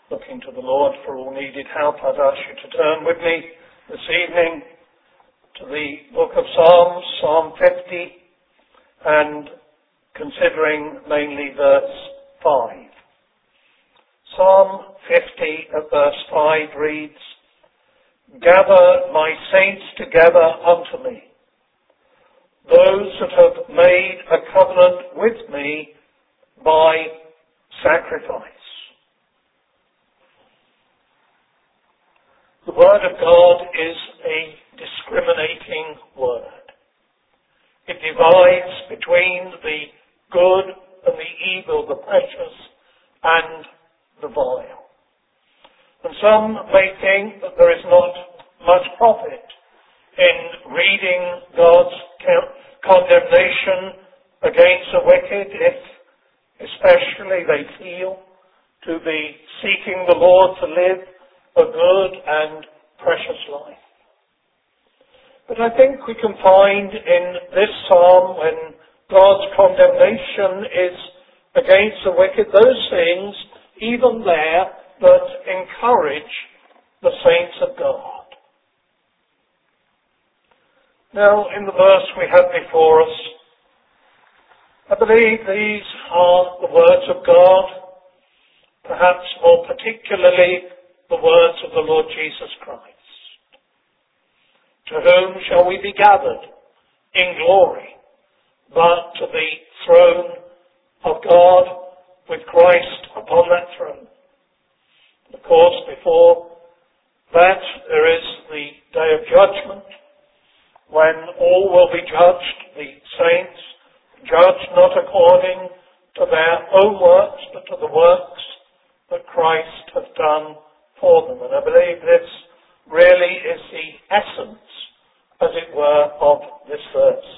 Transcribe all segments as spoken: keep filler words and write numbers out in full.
looking to the Lord for all needed help, I'd ask you to turn with me this evening to the book of Psalms, Psalm fifty, and considering mainly verse five. Psalm fifty at verse five reads, "Gather my saints together unto me, those that have made a covenant with me by sacrifice." The Word of God is a discriminating word. It divides between the good and the evil, the precious and the vile. And some may think that there is not much profit in reading God's condemnation against the wicked if especially they feel to be seeking the Lord to live a good and precious life. But I think we can find in this psalm, when God's condemnation is against the wicked, those things, even there, that encourage the saints of God. Now, in the verse we have before us, I believe these are the words of God, perhaps more particularly the words of the Lord Jesus Christ. To whom shall we be gathered in glory, but to the throne of God with Christ upon that throne? Of course, before that there is the day of judgment, when all will be judged, the saints judged not according to their own works, but to the works that Christ hath done for them. And I believe this really is the essence, as it were, of this verse.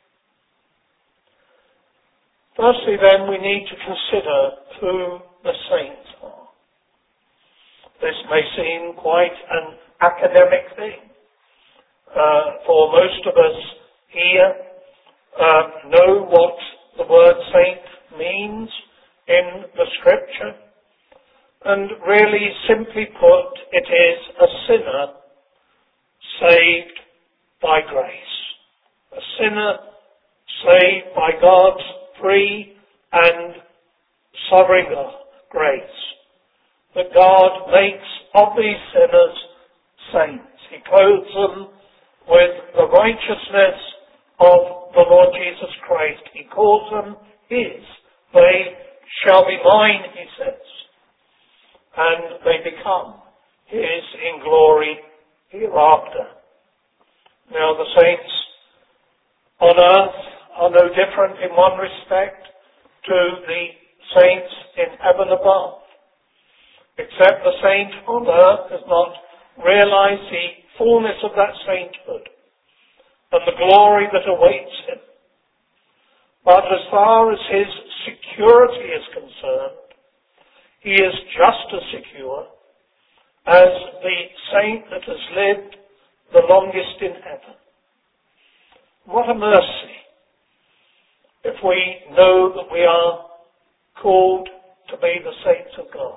Firstly, then, we need to consider who the saints are. This may seem quite an academic thing. Uh, for most of us here uh, know what the word saint means in the Scripture. And really, simply put, it is a sinner saved by grace. A sinner saved by God's free and sovereign grace. That God makes of these sinners saints. He clothes them with the righteousness of the Lord Jesus Christ. He calls them His. They shall be mine, He says. And they become His in glory hereafter. Now the saints on earth are no different in one respect to the saints in heaven above. Except the saint on earth does not realize the fullness of that sainthood and the glory that awaits him. But as far as his security is concerned, he is just as secure as the saint that has lived the longest in heaven. What a mercy if we know that we are called to be the saints of God.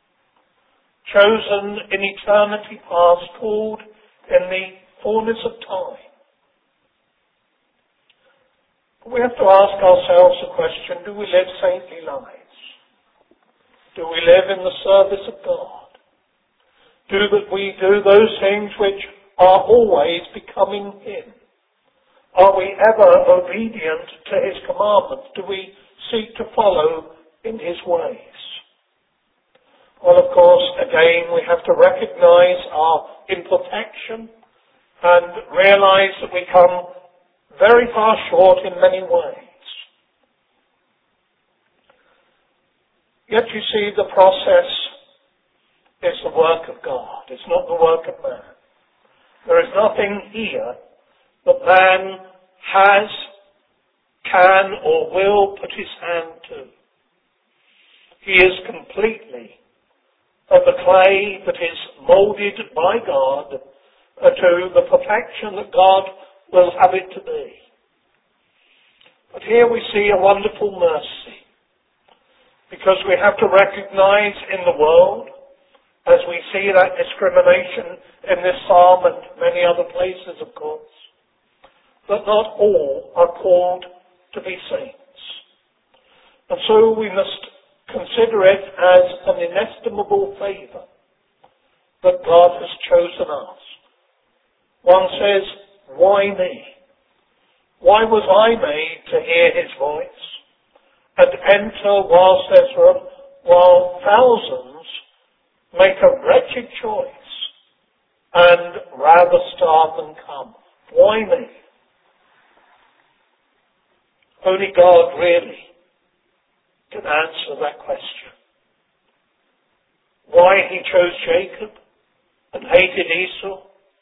Chosen in eternity past, called in the fullness of time. But we have to ask ourselves the question, do we live saintly lives? Do we live in the service of God? Do that we do those things which are always becoming Him? Are we ever obedient to His commandments? Do we seek to follow in His ways? Well, of course, again, we have to recognize our imperfection and realize that we come very far short in many ways. Yet you see, the process is the work of God. It's not the work of man. There is nothing here that man has, can, or will put his hand to. He is completely of the clay that is moulded by God uh, to the perfection that God will have it to be. But here we see a wonderful mercy, because we have to recognize in the world as we see that discrimination in this psalm and many other places, of course, that not all are called to be saints. And so we must consider it as an inestimable favour that God has chosen us. One says, why me? Why was I made to hear his voice and enter whilst Ezra, while thousands make a wretched choice and rather starve than come? Why me? Only God really can answer that question. Why he chose Jacob and hated Esau?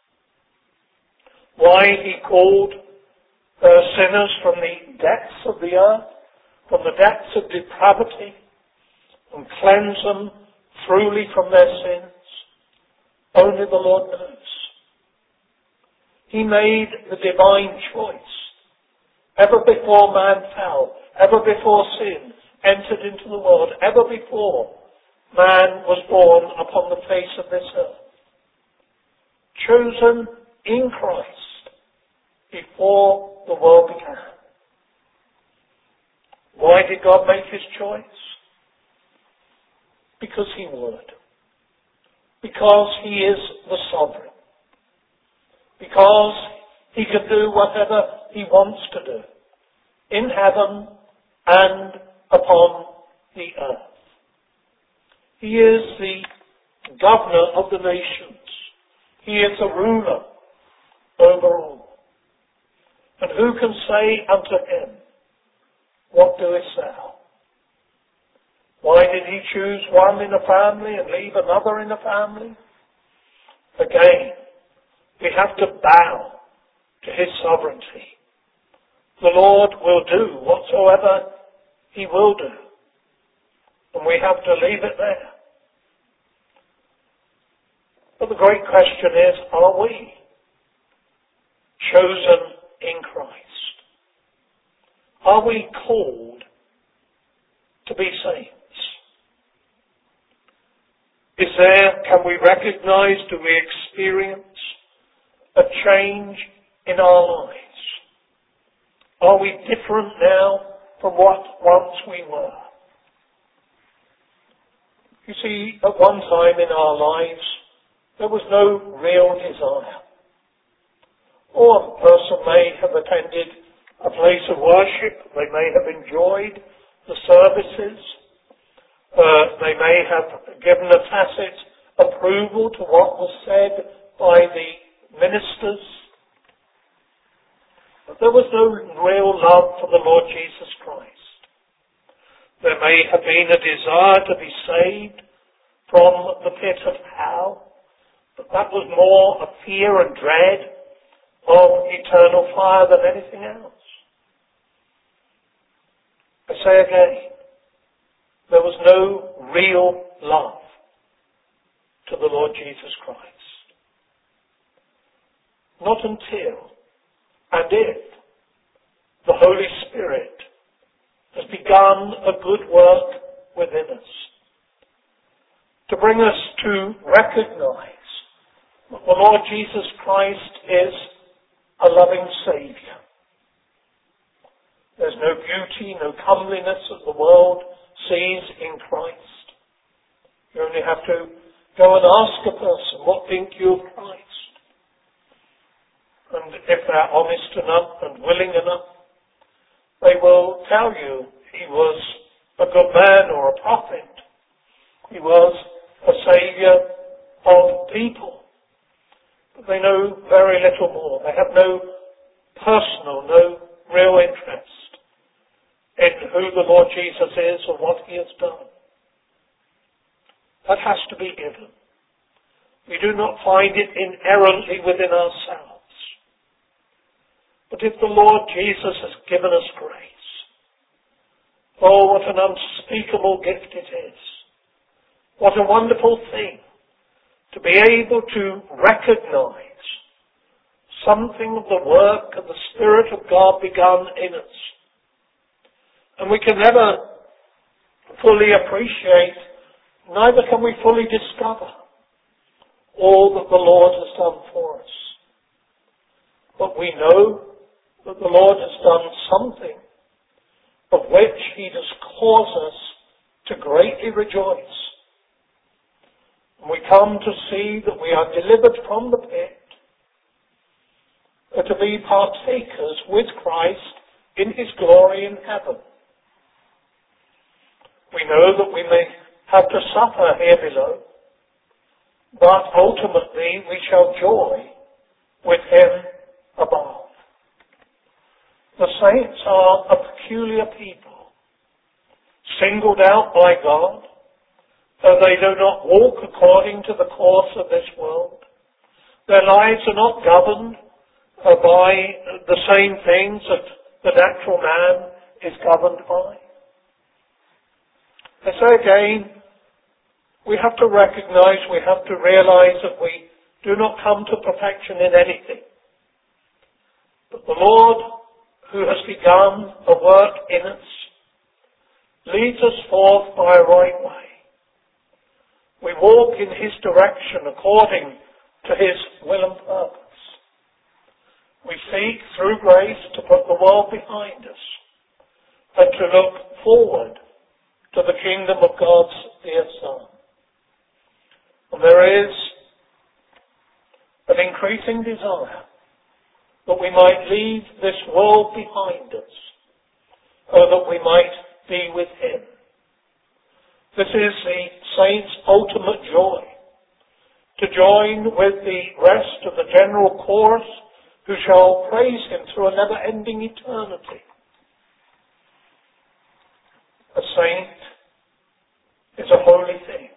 Why he called uh, sinners from the depths of the earth, from the depths of depravity, and cleanse them truly from their sins? Only the Lord knows. He made the divine choice ever before man fell, ever before sin entered into the world, ever before man was born upon the face of this earth. Chosen in Christ before the world began. Why did God make his choice? Because he would. Because he is the sovereign. Because he can do whatever he wants to do in heaven and upon the earth. He is the governor of the nations. He is the ruler over all. And who can say unto him, what doest thou? Why did he choose one in a family and leave another in a family? Again, we have to bow to his sovereignty. The Lord will do whatsoever he will do. And we have to leave it there. But the great question is, are we chosen in Christ? Are we called to be saints? Is there, can we recognize, do we experience a change in our lives? Are we different now from what once we were? You see, at one time in our lives, there was no real desire. Or a person may have attended a place of worship, they may have enjoyed the services, uh, they may have given a tacit approval to what was said by the ministers. But there was no real love for the Lord Jesus Christ. There may have been a desire to be saved from the pit of hell, but that was more a fear and dread of eternal fire than anything else. I say again, there was no real love to the Lord Jesus Christ. Not until and if the Holy Spirit has begun a good work within us to bring us to recognize that the Lord Jesus Christ is a loving Saviour. There's no beauty, no comeliness that the world sees in Christ. You only have to go and ask a person, what think you of Christ? And if they're honest enough and willing enough, they will tell you he was a good man or a prophet. He was a saviour of people. But they know very little more. They have no personal, no real interest in who the Lord Jesus is or what he has done. That has to be given. We do not find it inherently within ourselves. But if the Lord Jesus has given us grace, oh, what an unspeakable gift it is. What a wonderful thing to be able to recognize something of the work of the Spirit of God begun in us. And we can never fully appreciate, neither can we fully discover all that the Lord has done for us. But we know that the Lord has done something of which he does cause us to greatly rejoice. And we come to see that we are delivered from the pit, to be partakers with Christ in his glory in heaven. We know that we may have to suffer here below, but ultimately we shall joy with him above. The saints are a peculiar people, singled out by God, though they do not walk according to the course of this world. Their lives are not governed uh, by the same things that the natural man is governed by. I say again, we have to recognize, we have to realize that we do not come to perfection in anything. But the Lord, who has begun a work in us, leads us forth by a right way. We walk in his direction according to his will and purpose. We seek through grace to put the world behind us and to look forward to the kingdom of God's dear Son. And there is an increasing desire that we might leave this world behind us, so that we might be with him. This is the saints' ultimate joy, to join with the rest of the general chorus who shall praise him through a never-ending eternity. A saint is a holy thing.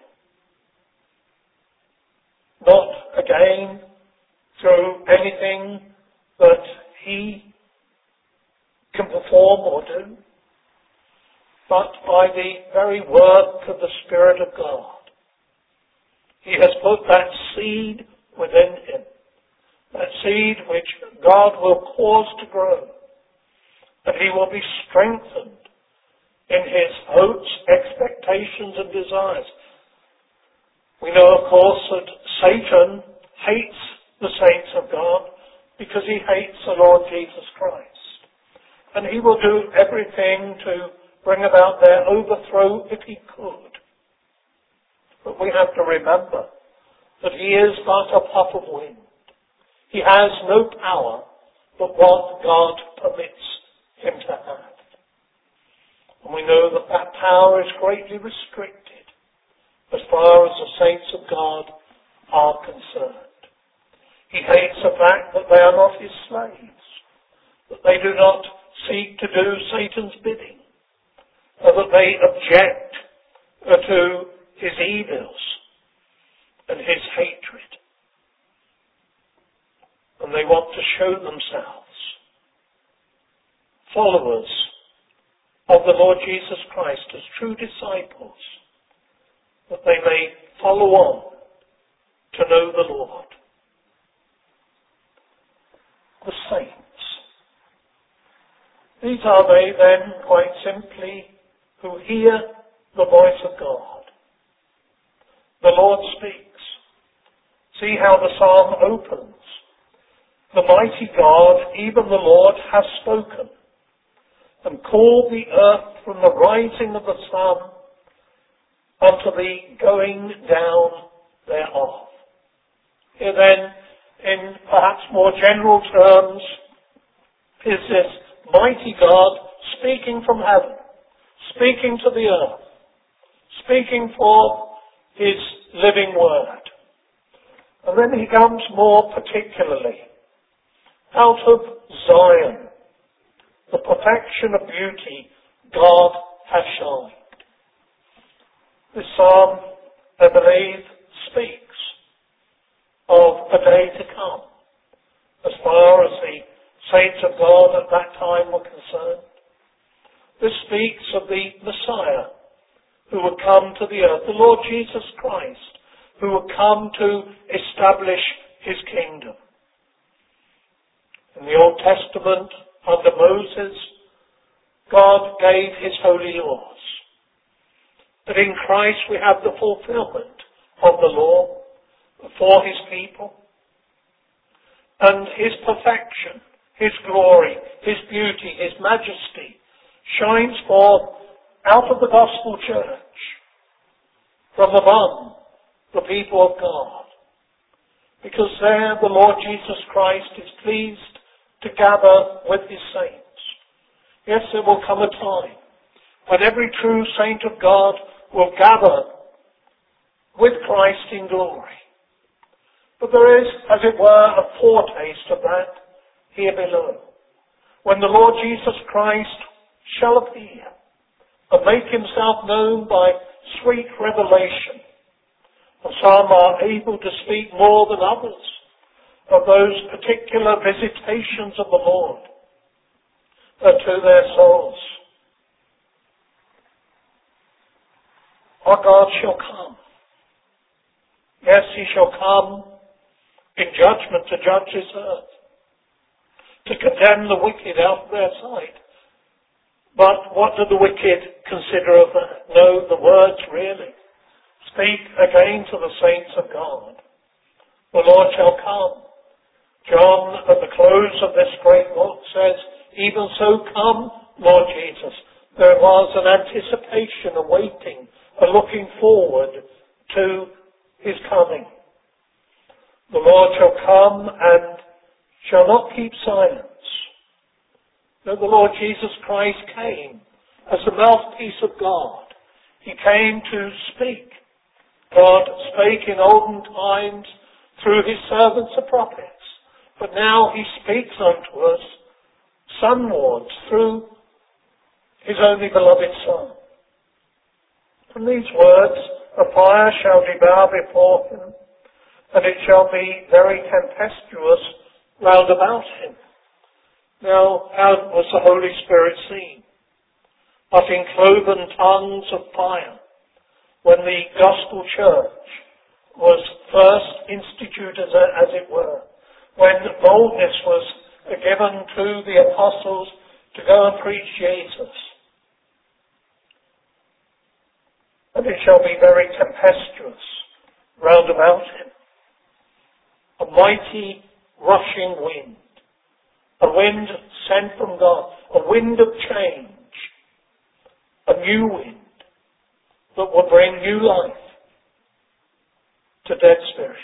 Not, again, through anything that he can perform or do, but by the very work of the Spirit of God. He has put that seed within him, that seed which God will cause to grow, that he will be strengthened in his hopes, expectations and desires. We know, of course, that Satan hates the saints of God because he hates the Lord Jesus Christ. And he will do everything to bring about their overthrow if he could. But we have to remember that he is but a puff of wind. He has no power but what God permits him to have. And we know that that power is greatly restricted as far as the saints of God are concerned. He hates the fact that they are not his slaves, that they do not seek to do Satan's bidding, or that they object to his evils and his hatred. And they want to show themselves followers of the Lord Jesus Christ as true disciples, that they may follow on to know the Lord. The saints. These are they then, quite simply, who hear the voice of God. The Lord speaks. See how the psalm opens. The mighty God, even the Lord, has spoken, and called the earth from the rising of the sun unto the going down thereof. Here then, in perhaps more general terms, is this mighty God speaking from heaven, speaking to the earth, speaking forth his living word. And then he comes more particularly out of Zion, the perfection of beauty God has shined. This psalm, I believe, speaks of a day to come, as far as the saints of God at that time were concerned. This speaks of the Messiah who would come to the earth, the Lord Jesus Christ, who would come to establish his kingdom. In the Old Testament, under Moses, God gave his holy laws. But in Christ we have the fulfillment of the law, for his people. And his perfection, his glory, his beauty, his majesty shines forth out of the gospel church, from among the people of God. Because there the Lord Jesus Christ is pleased to gather with his saints. Yes, there will come a time when every true saint of God will gather with Christ in glory. But there is, as it were, a foretaste of that here below, when the Lord Jesus Christ shall appear and make himself known by sweet revelation. And some are able to speak more than others of those particular visitations of the Lord uh, to their souls. Our God shall come. Yes, he shall come in judgment to judge his earth, to condemn the wicked out of their sight. But what do the wicked consider of that? No, the words really speak again to the saints of God. The Lord shall come. John, at the close of this great book, says, even so come, Lord Jesus. There was an anticipation, a waiting, a looking forward to his coming. The Lord shall come and shall not keep silence. No, the Lord Jesus Christ came as the mouthpiece of God. He came to speak. God spake in olden times through his servants the prophets. But now he speaks unto us sonwards through his only beloved Son. From these words, a fire shall devour before him, and it shall be very tempestuous round about him. Now, how was the Holy Spirit seen? But in cloven tongues of fire, when the gospel church was first instituted, as it were, when boldness was given to the apostles to go and preach Jesus. And it shall be very tempestuous round about him. A mighty rushing wind. A wind sent from God. A wind of change. A new wind that will bring new life to dead spirits.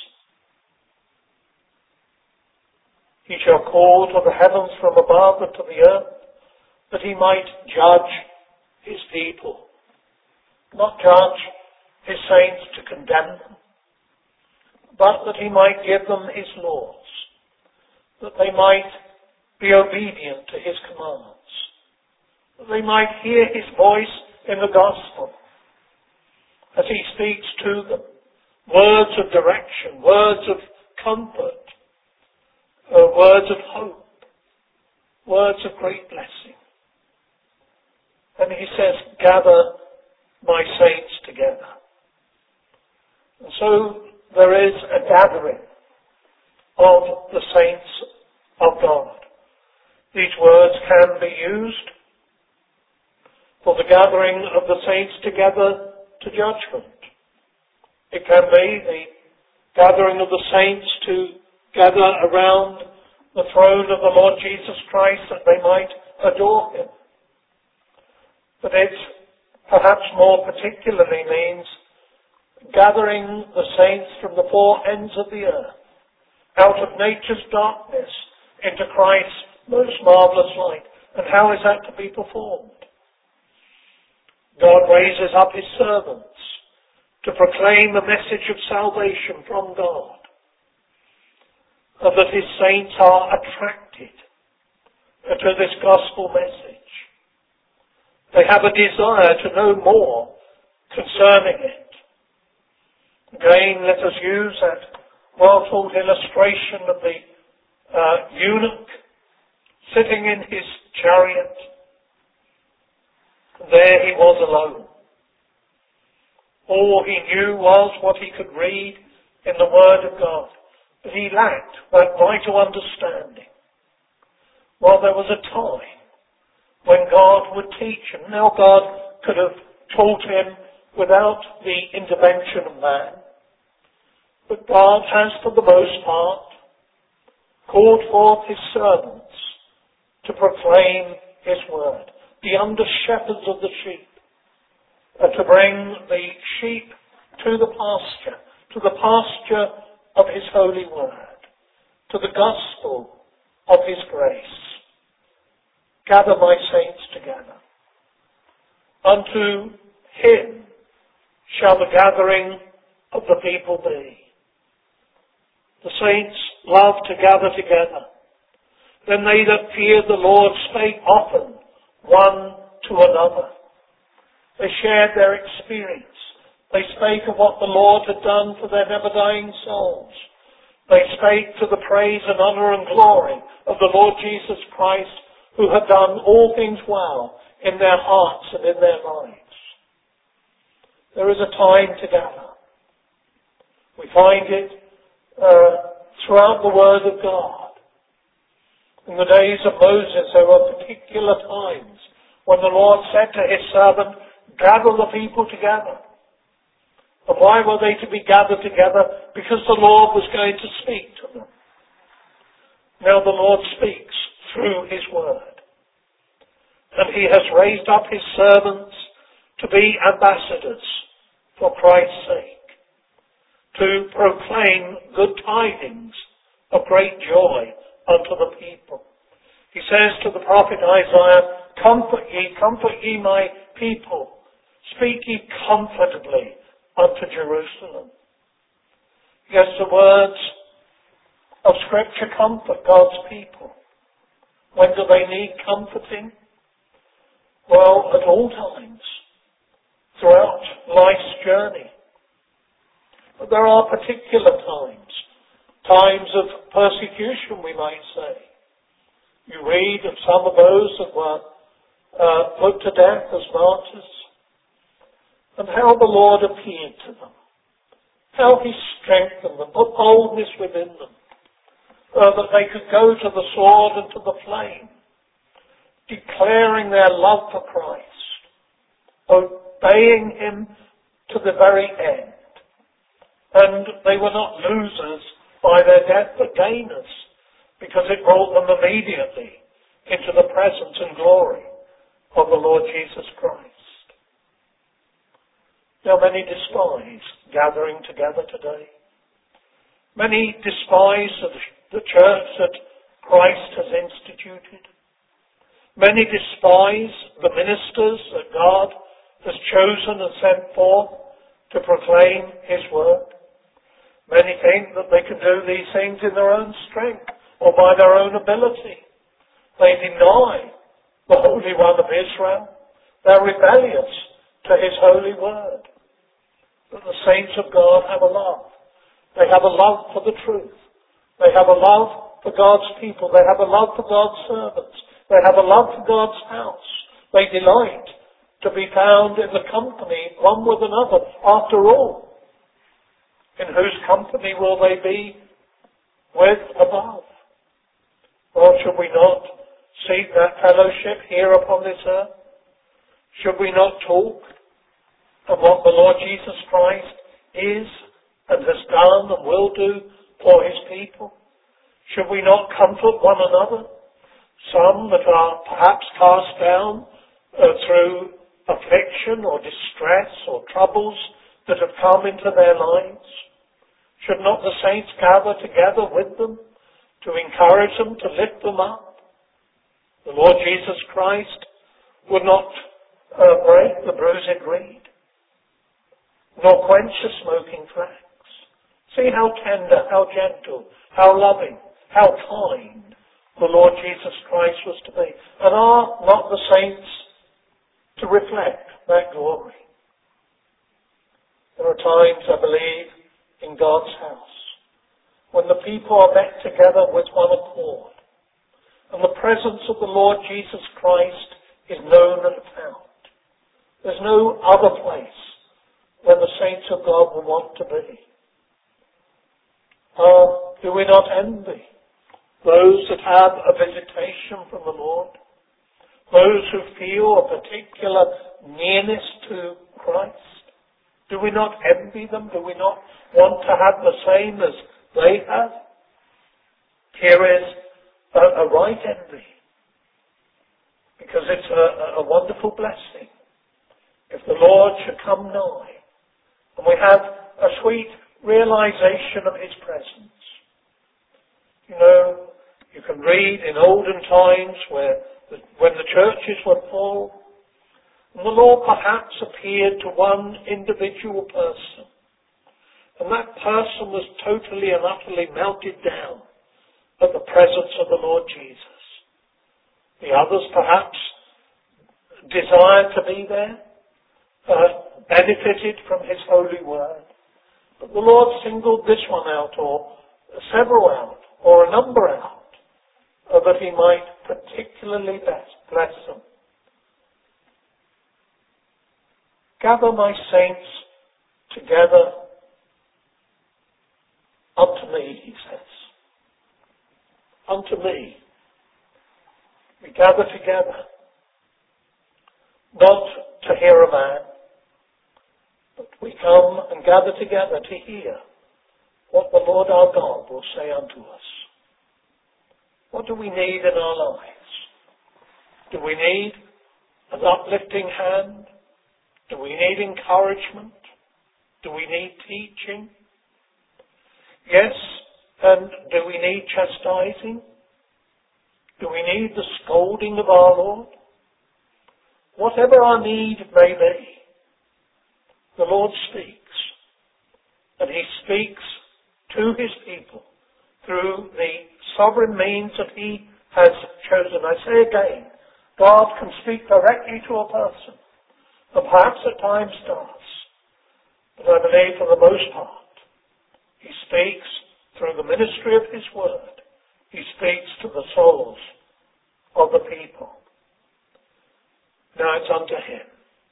He shall call to the heavens from above and to the earth, that he might judge his people. Not judge his saints to condemn them, but that he might give them his laws, that they might be obedient to his commands, that they might hear his voice in the gospel as he speaks to them, words of direction, words of comfort, uh, words of hope, words of great blessing. And he says, gather my saints together. And so there is a gathering of the saints of God. These words can be used for the gathering of the saints together to judgment. It can be the gathering of the saints to gather around the throne of the Lord Jesus Christ that they might adore him. But it perhaps more particularly means gathering the saints from the four ends of the earth, out of nature's darkness into Christ's most marvellous light. And how is that to be performed? God raises up his servants to proclaim the message of salvation from God, and that his saints are attracted to this gospel message. They have a desire to know more concerning it. Again, let us use that well-taught illustration of the uh, eunuch sitting in his chariot. There he was alone. All he knew was what he could read in the Word of God. But he lacked that vital understanding. Well, there was a time when God would teach him. Now God could have taught him without the intervention of man. But God has, for the most part, called forth His servants to proclaim His word, the under-shepherds of the sheep, and to bring the sheep to the pasture, to the pasture of His holy word, to the gospel of His grace. Gather my saints together. Unto Him shall the gathering of the people be. The saints love to gather together. Then they that feared the Lord spake often one to another. They shared their experience. They spake of what the Lord had done for their never-dying souls. They spake to the praise and honour and glory of the Lord Jesus Christ, who had done all things well in their hearts and in their lives. There is a time to gather. We find it uh, throughout the Word of God. In the days of Moses, there were particular times when the Lord said to His servant, gather the people together. And why were they to be gathered together? Because the Lord was going to speak to them. Now the Lord speaks through His Word. And He has raised up His servants to be ambassadors for Christ's sake, to proclaim good tidings of great joy unto the people. He says to the prophet Isaiah, comfort ye, comfort ye my people. Speak ye comfortably unto Jerusalem. Yes, the words of Scripture comfort God's people. When do they need comforting? Well, at all times, throughout life's journey. But there are particular times, times of persecution, we might say. You read of some of those that were uh, put to death as martyrs, and how the Lord appeared to them, how He strengthened them, put boldness within them, uh, that they could go to the sword and to the flame, declaring their love for Christ, obeying Him to the very end. And they were not losers by their death, but gainers, because it brought them immediately into the presence and glory of the Lord Jesus Christ. Now many despise gathering together today. Many despise the church that Christ has instituted. Many despise the ministers that God has chosen and sent forth to proclaim His word. Many think that they can do these things in their own strength or by their own ability. They deny the Holy One of Israel. They're rebellious to His holy word. But the saints of God have a love. They have a love for the truth. They have a love for God's people. They have a love for God's servants. They have a love for God's house. They delight to be found in the company one with another. After all, in whose company will they be with above? Well, should we not seek that fellowship here upon this earth? Should we not talk of what the Lord Jesus Christ is and has done and will do for His people? Should we not comfort one another? Some that are perhaps cast down uh, through affliction or distress or troubles that have come into their lives. Should not the saints gather together with them to encourage them, to lift them up? The Lord Jesus Christ would not uh, break the bruised reed, nor quench the smoking flax. See how tender, how gentle, how loving, how kind the Lord Jesus Christ was to be. And are not the saints to reflect that glory? There are times, I believe, in God's house when the people are met together with one accord and the presence of the Lord Jesus Christ is known and found. There's no other place where the saints of God will want to be. Uh, do we not envy those that have a visitation from the Lord? Those who feel a particular nearness to Christ? Do we not envy them? Do we not want to have the same as they have? Here is a, a right envy, because it's a, a wonderful blessing if the Lord should come nigh and we have a sweet realization of His presence. You know, you can read in olden times where the, when the churches were full, and the Lord perhaps appeared to one individual person, and that person was totally and utterly melted down at the presence of the Lord Jesus. The others perhaps desired to be there, uh, benefited from His holy word, but the Lord singled this one out, or several out, or a number out, uh, that He might particularly bless, bless them. Gather my saints together unto me, He says. Unto me. We gather together, not to hear a man, but we come and gather together to hear what the Lord our God will say unto us. What do we need in our lives? Do we need an uplifting hand? Do we need encouragement? Do we need teaching? Yes, and do we need chastising? Do we need the scolding of our Lord? Whatever our need may be, the Lord speaks. And He speaks to His people through the sovereign means that He has chosen. I say again, God can speak directly to a person, and perhaps at times does. But I believe for the most part, He speaks through the ministry of His word. He speaks to the souls of the people. Now it's unto Him.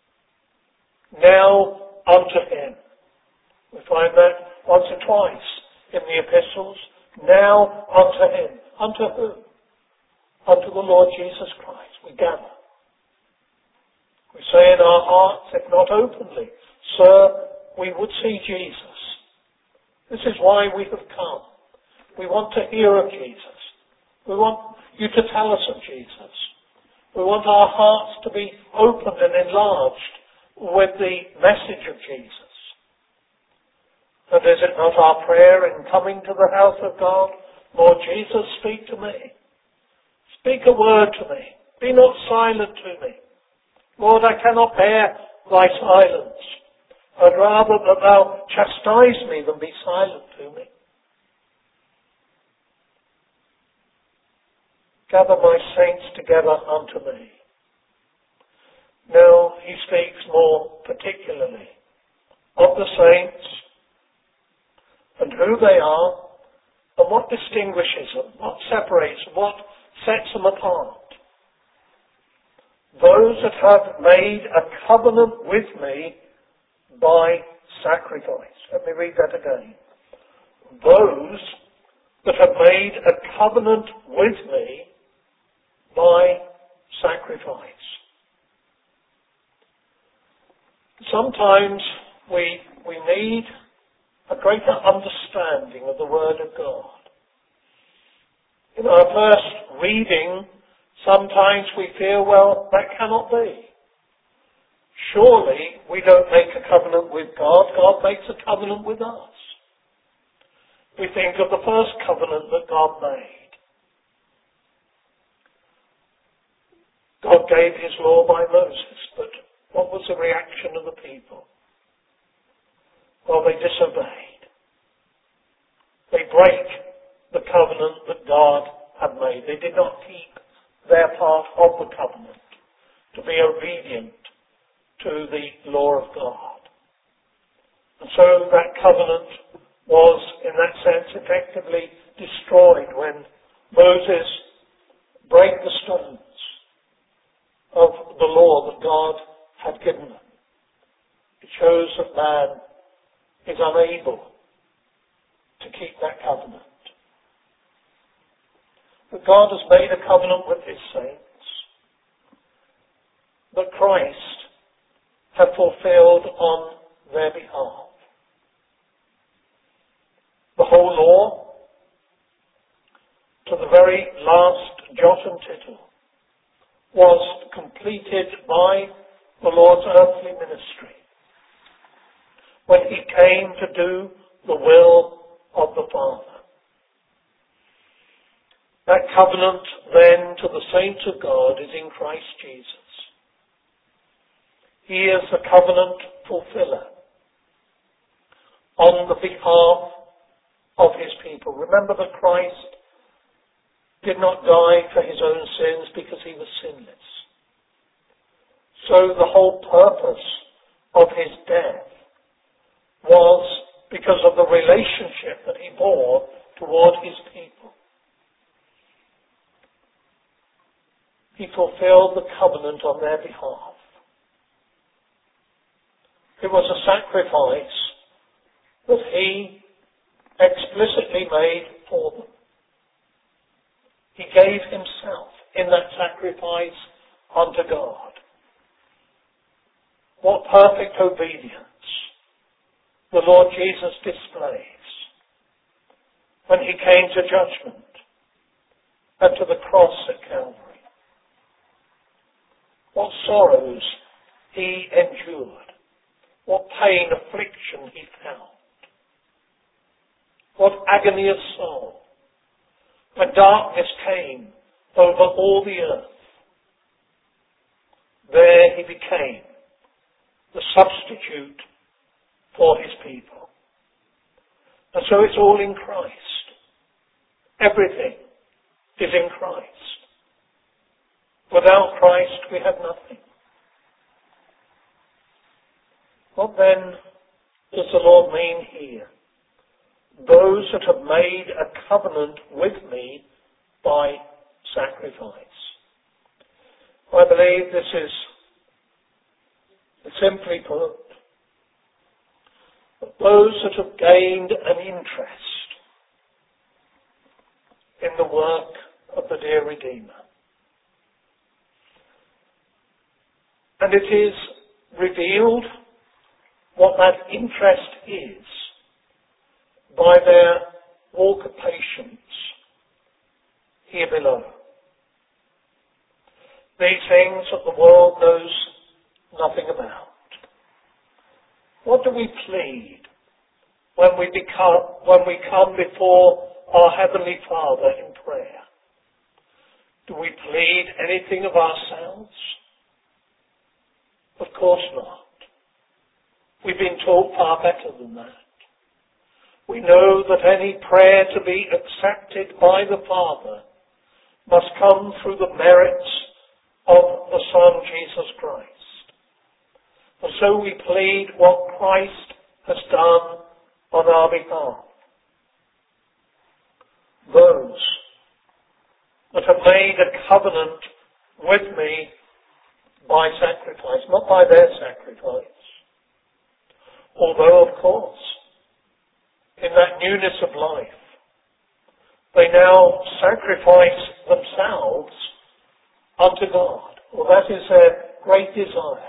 Now unto Him. We find that once or twice in the epistles. Now unto Him. Unto who? Unto the Lord Jesus Christ. We gather. We say in our hearts, if not openly, Sir, we would see Jesus. This is why we have come. We want to hear of Jesus. We want you to tell us of Jesus. We want our hearts to be opened and enlarged with the message of Jesus. And is it not our prayer in coming to the house of God, Lord Jesus, speak to me. Speak a word to me. Be not silent to me. Lord, I cannot bear thy silence. I'd rather that thou chastise me than be silent to me. Gather my saints together unto me. Now He speaks more particularly of the saints and who they are and what distinguishes them, what separates them, what sets them apart. Those that have made a covenant with me by sacrifice. Let me read that again. Those that have made a covenant with me by sacrifice. Sometimes we we need a greater understanding of the Word of God. In our first reading, sometimes we feel, well, that cannot be. Surely we don't make a covenant with God. God makes a covenant with us. We think of the first covenant that God made. God gave His law by Moses, but what was the reaction of the people? Well, they disobeyed. They break the covenant that God had made. They did not keep their part of the covenant to be obedient to the law of God. And so that covenant was, in that sense, effectively destroyed when Moses broke the stones of the law that God had given them. It shows that man is unable to keep that covenant. But God has made a covenant with His saints that Christ had fulfilled on their behalf. The whole law, to the very last jot and tittle, was completed by the Lord's earthly ministry when he came to do the will of the Father. That covenant then to the saints of God is in Christ Jesus. He is the covenant fulfiller on the behalf of his people. Remember that Christ did not die for his own sins because he was sinless. So the whole purpose of his death was because of the relationship that he bore toward his people. He fulfilled the covenant on their behalf. It was a sacrifice that he explicitly made for them. He gave himself in that sacrifice unto God. What perfect obedience the Lord Jesus displays when he came to judgment and to the cross at Calvary. What sorrows he endured. What pain, affliction he felt. What agony of soul. When darkness came over all the earth, there he became the substitute for his people. And so it's all in Christ. Everything is in Christ. Without Christ we have nothing. What then does the Lord mean here? Those that have made a covenant with me by sacrifice. I believe this is, simply put, those that have gained an interest in the work of the dear Redeemer. And it is revealed what that interest is by their walk of patience here below. These things that the world knows nothing about. What do we plead when we become, when we come before our Heavenly Father in prayer? Do we plead anything of ourselves? Of course not. We've been taught far better than that. We know that any prayer to be accepted by the Father must come through the merits of the Son, Jesus Christ. And so we plead what Christ has done on our behalf. Those that have made a covenant with me by sacrifice, not by their sacrifice. Although, of course, in that newness of life, they now sacrifice themselves unto God. Well, that is their great desire.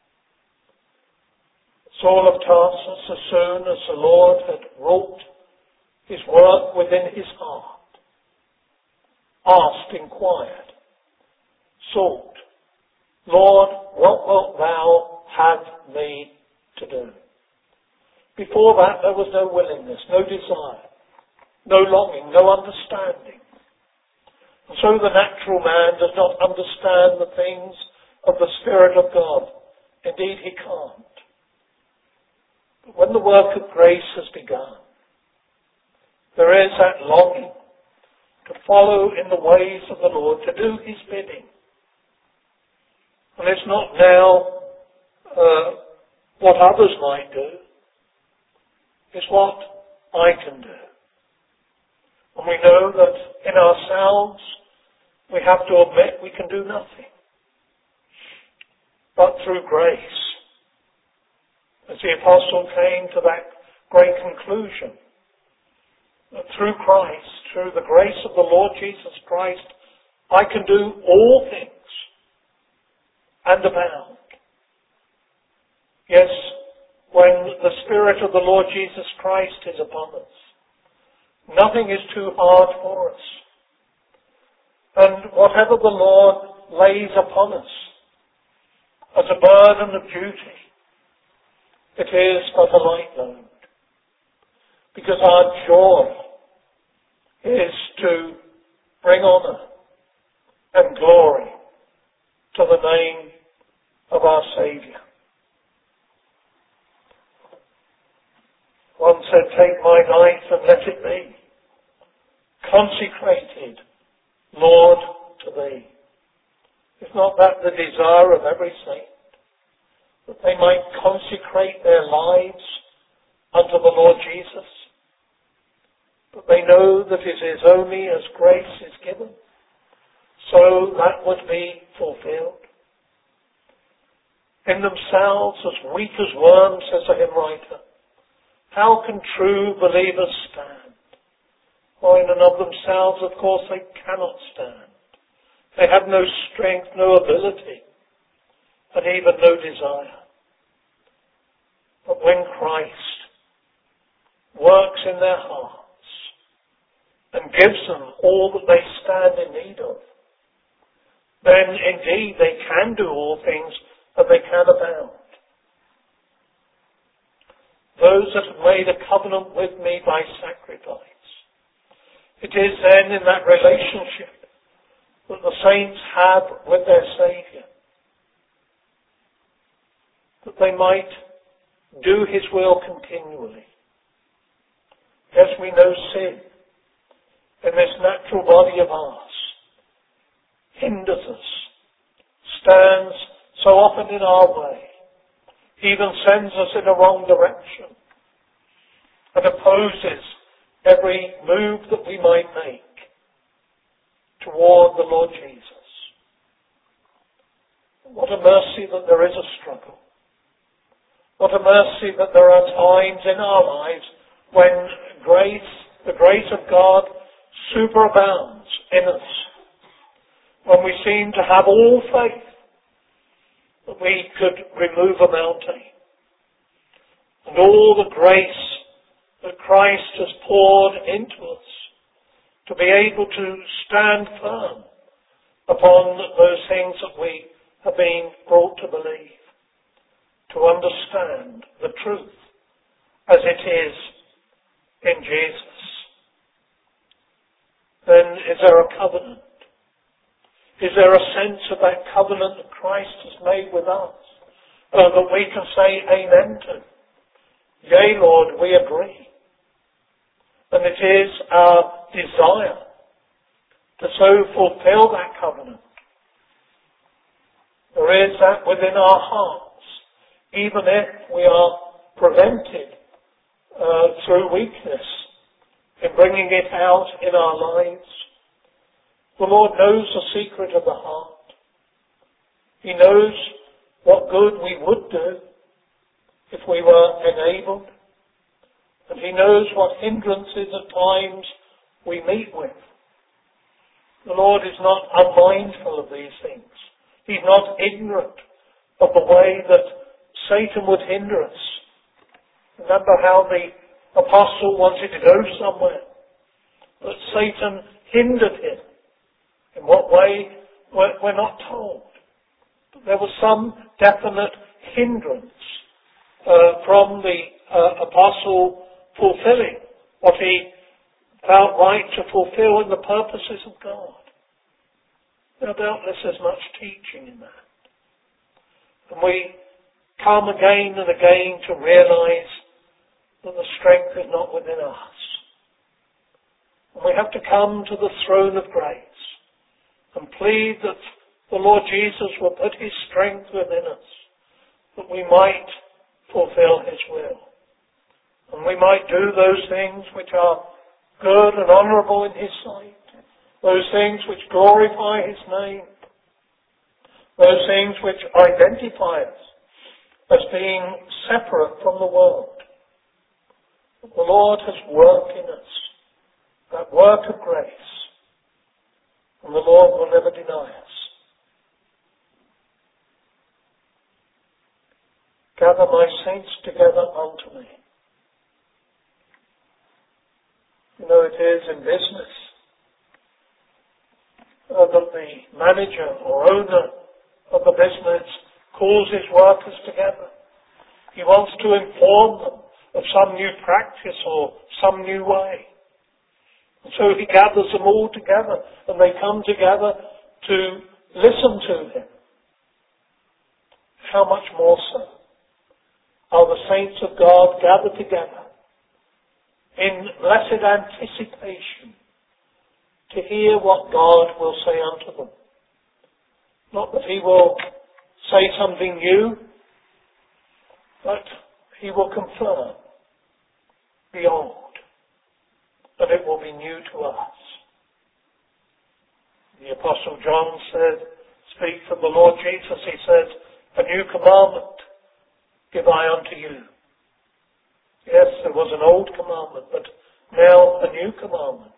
Saul of Tarsus, as soon as the Lord had wrought his work within his heart, asked, inquired, sought, Lord, what wilt thou have me to do? Before that, there was no willingness, no desire, no longing, no understanding. And so the natural man does not understand the things of the Spirit of God. Indeed, he can't. But when the work of grace has begun, there is that longing to follow in the ways of the Lord, to do his bidding. And it's not now uh, what others might do. It's what I can do. And we know that in ourselves we have to admit we can do nothing. But through grace, as the apostle came to that great conclusion, that through Christ, through the grace of the Lord Jesus Christ, I can do all things and abound. Yes, when the Spirit of the Lord Jesus Christ is upon us. Nothing is too hard for us. And whatever the Lord lays upon us as a burden of duty, it is but a light load. Because our joy is to bring honour and glory to the name of our Saviour. One said, "Take my life and let it be consecrated, Lord, to Thee." Is not that the desire of every saint? That they might consecrate their lives unto the Lord Jesus? But they know that it is only as grace is given, so that would be fulfilled. In themselves, as weak as worms, says the hymn writer, how can true believers stand? For in and of themselves, of course, they cannot stand. They have no strength, no ability, and even no desire. But when Christ works in their hearts and gives them all that they stand in need of, then indeed they can do all things and they can abound. Those that have made a covenant with me by sacrifice, it is then in that relationship that the saints have with their Saviour, that they might do His will continually. Yes, we know sin in this natural body of ours hinders us, stands so often in our way, even sends us in a wrong direction, and opposes every move that we might make toward the Lord Jesus. What a mercy that there is a struggle. What a mercy that there are times in our lives when grace, the grace of God, superabounds in us. When we seem to have all faith that we could remove a mountain. And all the grace that Christ has poured into us to be able to stand firm upon those things that we have been brought to believe, to understand the truth as it is in Jesus. Then is there a covenant? Is there a sense of that covenant that Christ has made with us uh, that we can say amen to? Yea, Lord, we agree. And it is our desire to so fulfill that covenant. There is that within our hearts, even if we are prevented uh, through weakness in bringing it out in our lives. The Lord knows the secret of the heart. He knows what good we would do if we were enabled. And He knows what hindrances at times we meet with. The Lord is not unmindful of these things. He's not ignorant of the way that Satan would hinder us. Remember how the apostle wanted to go somewhere, but Satan hindered him. In what way, we're not told. But there was some definite hindrance uh, from the uh, apostle fulfilling what he felt right to fulfill in the purposes of God. Now doubtless there's much teaching in that. And we come again and again to realize that the strength is not within us. And we have to come to the throne of grace and plead that the Lord Jesus will put His strength within us, that we might fulfill His will. And we might do those things which are good and honourable in His sight, those things which glorify His name, those things which identify us as being separate from the world. The Lord has worked in us, that work of grace, and the Lord will never deny us. gather my saints together unto me. You know, it is in business uh, that the manager or owner of the business calls his workers together. He wants to inform them of some new practice or some new way. And so he gathers them all together, and they come together to listen to him. How much more so are the saints of God gathered together in blessed anticipation to hear what God will say unto them. Not that he will say something new, but he will confirm the old, and it will be new to us. The Apostle John said, speak of the Lord Jesus, he said, a new commandment give I unto you. Yes, there was an old commandment, but now a new commandment.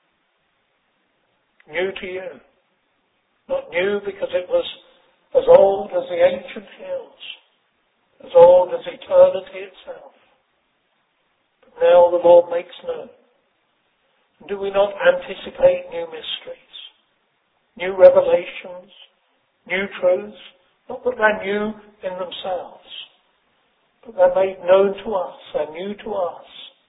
New to you. Not new because it was as old as the ancient hills, as old as eternity itself. But now the Lord makes known. Do we not anticipate new mysteries, new revelations, new truths? Not that they're new in themselves, but they're made known to us, they're new to us.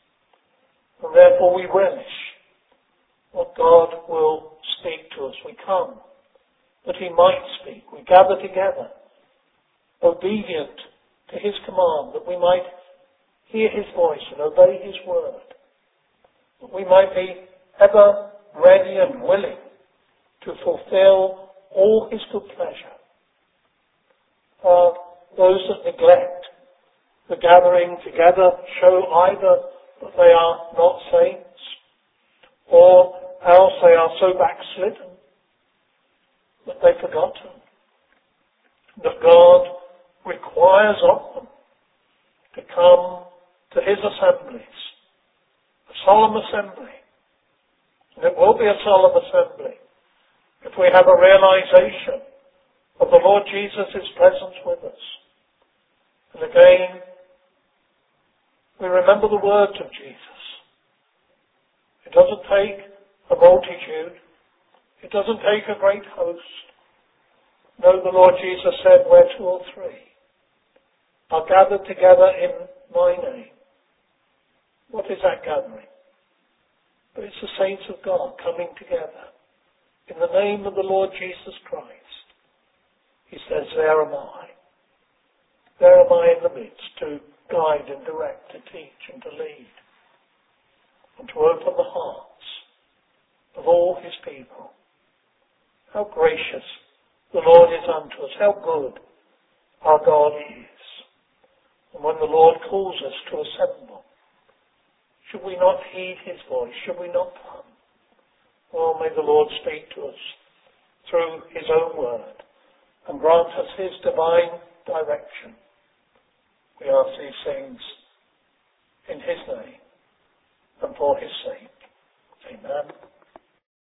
And therefore we relish what God will speak to us. We come that he might speak. We gather together, obedient to his command, that we might hear his voice and obey his word. That we might be ever ready and willing to fulfill all his good pleasure. Uh, those that neglect the gathering together show either that they are not saints, or else they are so backslidden that they've forgotten that God requires of them to come to his assemblies, a solemn assembly. And it will be a solemn assembly if we have a realization of the Lord Jesus' presence with us. And again, we remember the words of Jesus. It doesn't take a multitude. It doesn't take a great host. No, the Lord Jesus said, where two or three are gathered together in my name. What is that gathering? But it's the saints of God coming together in the name of the Lord Jesus Christ. He says, there am I. There am I in the midst to guide and direct, to teach and to lead, and to open the hearts of all his people. How gracious the Lord is unto us. How good our God is. And when the Lord calls us to assemble, should we not heed his voice? Should we not come? Well, may the Lord speak to us through his own word and grant us his divine direction. We ask these things in his name and for his sake. Amen.